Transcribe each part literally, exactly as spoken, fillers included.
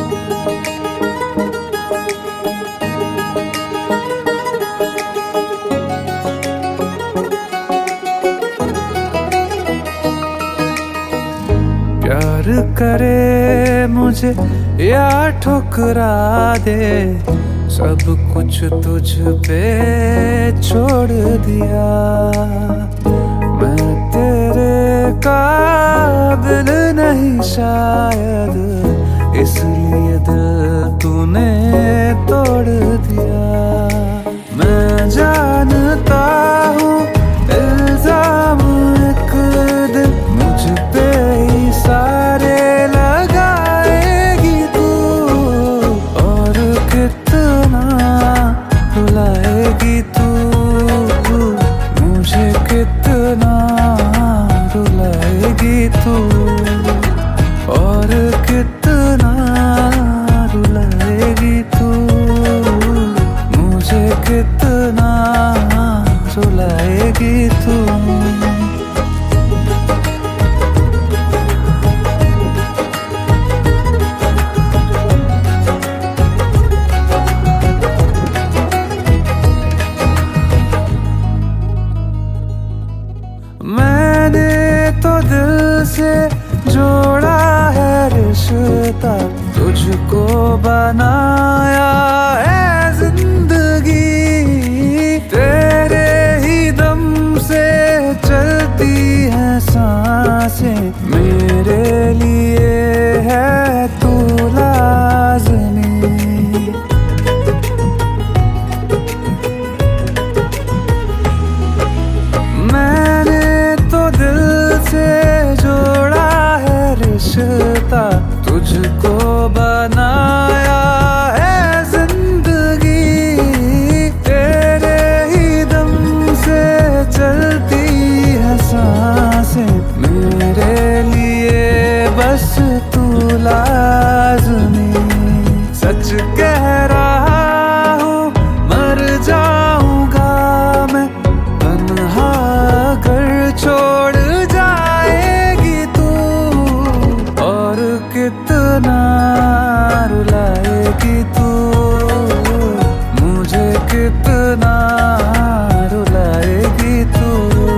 प्यार करे मुझे या ठुकरा दे, सब कुछ तुझ पे छोड़ दिया। मैं तेरे काबिल नहीं शायद, इसलिए दिल तूने तोड़ दिया। मैं जानता हूँ इल्जाम एक दिन मुझ पे ही सारे लगाएगी तू, और कितना रुलाएगी तू, मुझे कितना रुलाएगी तू, और कितना रुलाएगी तू, मुझे कितना रुलाएगी तू। मैंने तो दिल से जोड़ा है रिश्ता, तुझको बनाया है जिंदगी। तेरे ही दम से चलती हैं सांसें, मेरे लिए है तू लाज़मी। मैंने तो दिल से जोड़ा है रिश्ता, तुझको बनाया है जिंदगी। तेरे ही दम से चलती है सांसें, मेरे लिए बस तू लाज़मी। सच कह रहा हूँ मर जाऊंगा मैं तन्हा अगर छोड़ जाएगी तू, और कितना रुलाएगी तू, मुझे कितना रुलाएगी तू,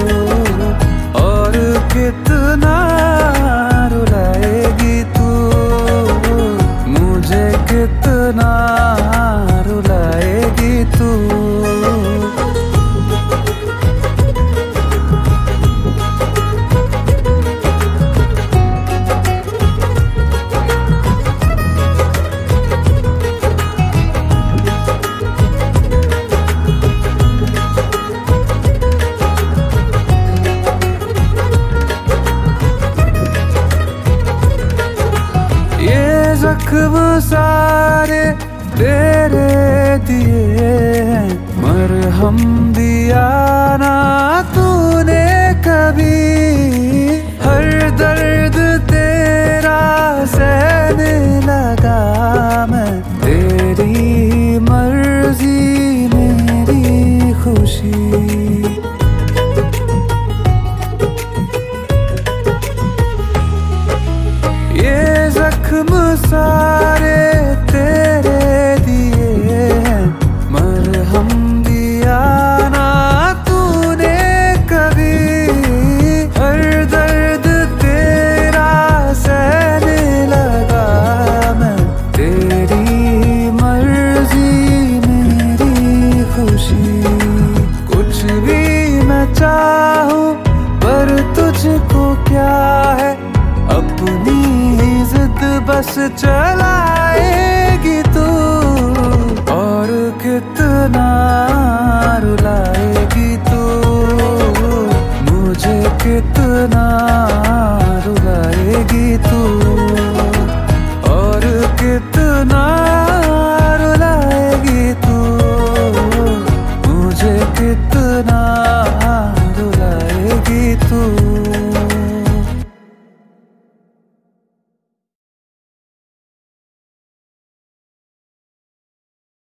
और कितना रुलाएगी तू, मुझे कितना रुलाएगी तू। जख्म सारे तेरे दिए हैं, मरहम दिया ना तूने कभी। हर दर्द तेरा सहने लगा मैं, तेरी मर्जी मेरी खुशी। ये जख्म सारे तेरे दिए हैं, मरहम दिया ना तूने कभी। हर दर्द तेरा सहने लगा मैं, तेरी मर्जी मेरी खुशी। कुछ भी मैं चाहूँ पर तुझको क्या है, अपनी जिद बस चलाए